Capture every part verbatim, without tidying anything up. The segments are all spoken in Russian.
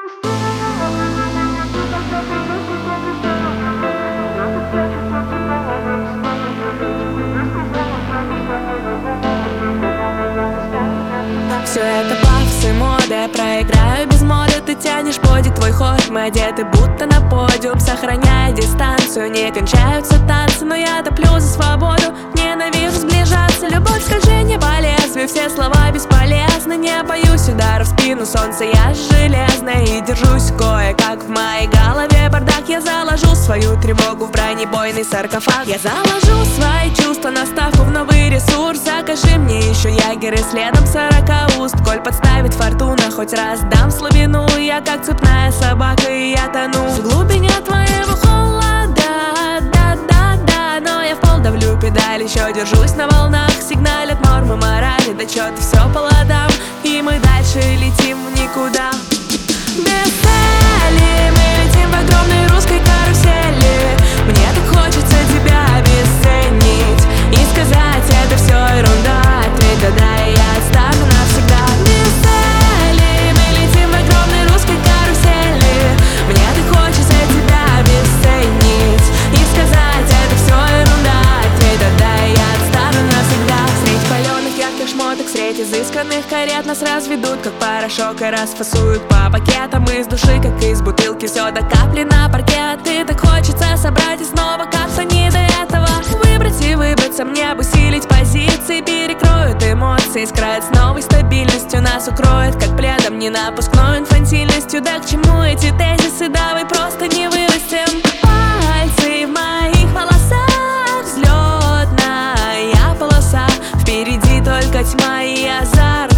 Все это пафосы, мода, я проиграю без моды. Ты тянешь подик, твой ход, мы одеты будто на подиум. Сохраняя дистанцию, не кончаются танцы, но я топлю за свободу, ненавижу сближаться. Любовь, скольжение по лезвию, все слова бесполезны. Не боюсь удара в спину, солнце, я железная. И держусь кое-как в моей голове бардак. Я заложу свою тревогу в бронебойный саркофаг. Я заложу свои чувства на ставку в новый ресурс. Закажи мне еще ягеры, следом сорока уст. Коль подставит фортуна, хоть раз дам слабину. Я как цепная собака, и я тону в глубине твоего холода. Да-да-да, но я в пол давлю педаль, еще держусь на волнах. Сигналят нормы морали, да чё-то все по ладам. И мы дальше летим в никуда. Без цели мы летим в огромной русской карусели. Мне так хочется тебя обесценить и сказать, это все ерунда. Ответь да-да, и я отстану навсегда. Без цели мы летим в огромной русской карусели. Мне так хочется тебя обесценить и сказать, это все ерунда. Ответь да-да, и я отстану навсегда. Средь паленых ярких шмоток, средь изысканных карет нас разведут как порошок и расфасуют по пакетам из души, как из бутылки. Все до капли на паркет. И так хочется собрать и снова как-то не до этого. Выбрать и выбраться мне, обусилить позиции. Перекроют эмоции, скроют с новой стабильностью. Нас укроет как пледом, не напускной инфантильностью. Да к чему эти тезисы, давай просто не вырастем. Пальцы в моих волосах, взлетная полоса. Впереди только тьма и азарт,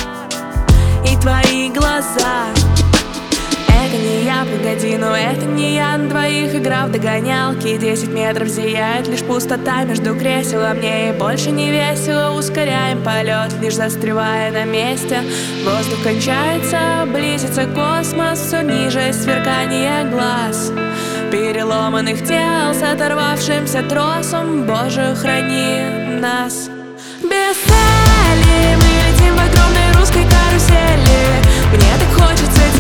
и твои глаза. Это не я, погоди, но это не я. На двоих игра в догонялки, десять метров зияет лишь пустота между кресел. А мне и больше не весело, ускоряем полет, лишь застревая на месте. Воздух кончается, близится космос, все ниже сверкание глаз переломанных тел с оторвавшимся тросом. Боже, храни нас. Без цели мы летим в огромной русской карусели. Мне так хочется